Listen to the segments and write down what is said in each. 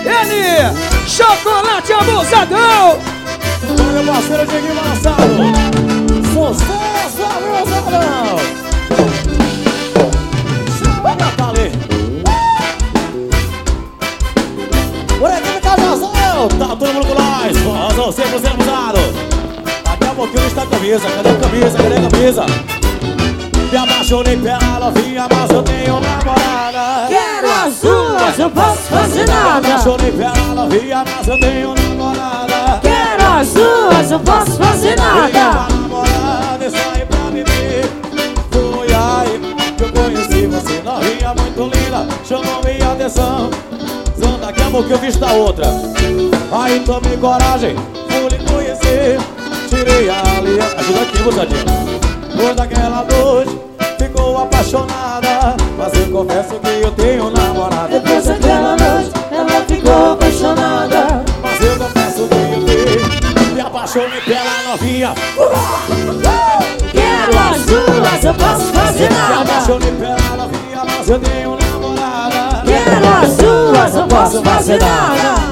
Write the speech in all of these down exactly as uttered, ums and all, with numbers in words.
Ele, Chocolate Abusadão. Olha, meu parceiro Dieguinho Balançado. Sucesso, abusadão. Chama, Natália. Por aqui, Cajazão. Tá todo mundo com nós. Forrozão cem por cento abusado. Daqui a pouquinho está a camisa. Cadê a camisa? Cadê a camisa? Me apaixonei pela novinha, mas eu tenho namorada. Quero as duas, não posso fazer nada. Me apaixonei pela novinha, mas eu tenho namorada. Quero as duas, não posso fazer nada. Minha namorada, saí pra beber. Foi aí que eu conheci você, novinha muito linda, chamou minha atenção. Só daqui a pouco eu vi da outra. Aí tomei coragem, fui lhe conhecer. Tirei a aliança. Ajuda aqui, moçadinha. Depois daquela noite, ficou apaixonada. Mas eu confesso que eu tenho namorada. Depois daquela noite, ela ficou apaixonada. Mas eu confesso que eu tenho. Me apaixonei pela novinha. Quero as duas, eu posso fazer Me nada. apaixonei pela novinha, mas eu tenho namorada. Quero as duas, eu posso fazer nada.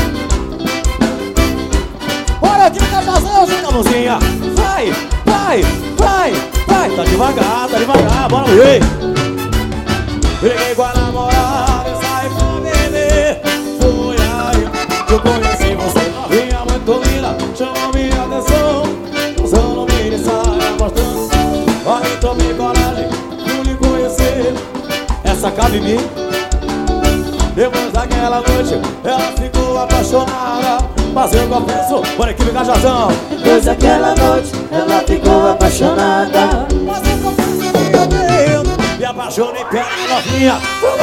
Bora aqui, Cajazão, joga a mãozinha. Vai, vai, vai, vai. Tá devagar, tá devagar, bora ver. Briguei com a namorada e saí pra beber. Foi aí que eu conheci você, novinha muito linda, chamou minha atenção. Usando mini saia, mostrando. Aí tomei coragem, fui lhe conhecer. Essa cabe em mim. Depois daquela noite, ela ficou apaixonada. Mas eu confesso, bora equipe Cajazão. Depois daquela noite, ela ficou apaixonada. Mas eu confesso que eu tenho. Me apaixonei pela novinha.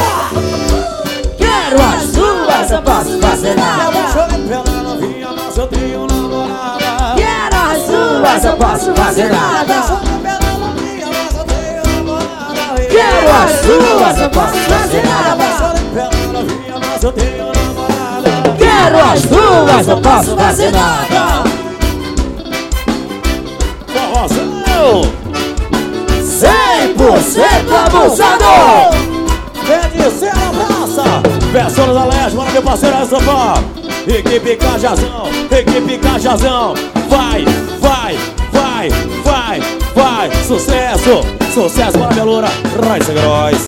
Quero as duas, eu posso fazer Me nada. apaixonei pela novinha, mas eu tenho namorada. Quero as duas, eu posso fazer nada. Apaixonei pela novinha, mas eu tenho namorada. Quero as duas, eu posso fazer nada. Apaixonei pela novinha, mas eu tenho namorada. Quero as duas, eu posso fazer nada. Forrozão Cem por cento abusador. Vende ser na praça. Versões da Leste, bora meu parceiro Sofá. Equipe Cajazão, equipe Cajazão. Vai, vai, vai, vai, vai. Sucesso, sucesso para a Belura. Royce Gross.